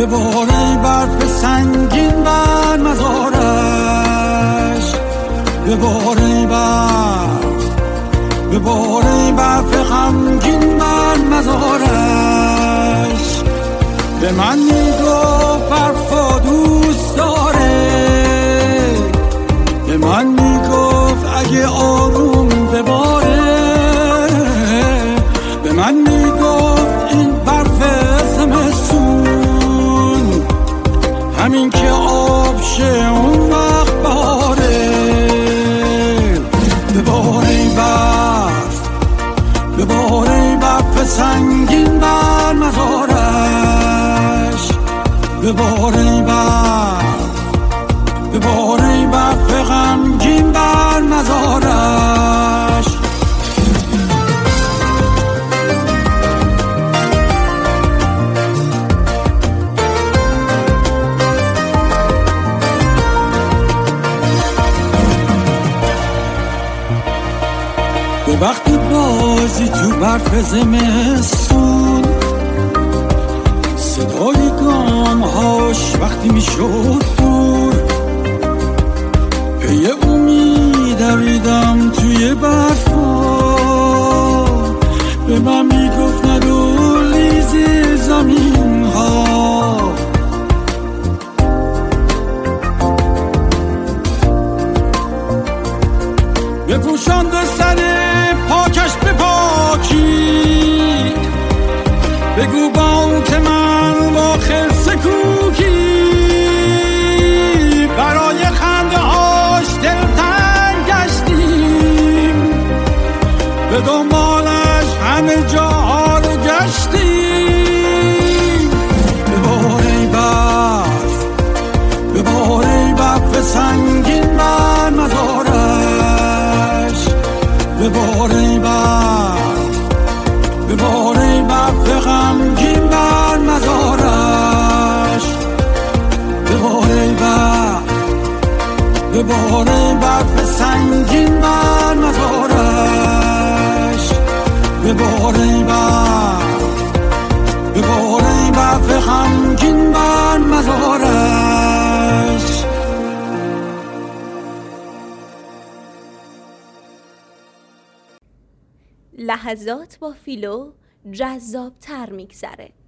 بباره برف سنگین بر مزارش، بباره برف غمگین بر مزارش. به من میگفت برفا دوست داره، به من میگفت اگه آروم بباره، به من میگفت این برف زمستون همین که آب شه اون وقت باره. بباره برف سنگین بر مزارش، بباره برف غمگین بر مزارش. به وقت بازی تو برف زمستون، صدای گامهاش وقتی میشد دور، پی امید دویدم توی برفا، به من میگفت ندولی زیر زمین ها. بپوشاند سر پاکش به پاکی، بگو با اون که من با خرس کوکی برای خنده هاش دلتنگ گشتیم، به دنبالش همه جاها رو گشتیم. بباره برف سنگین بر مزارش، بباره برف غمگین بر مزارش، بباره برف سنگین بر مزارش، بباره برف غمگین بر مزارش. لحظات با فیلو جذاب‌تر میگذره.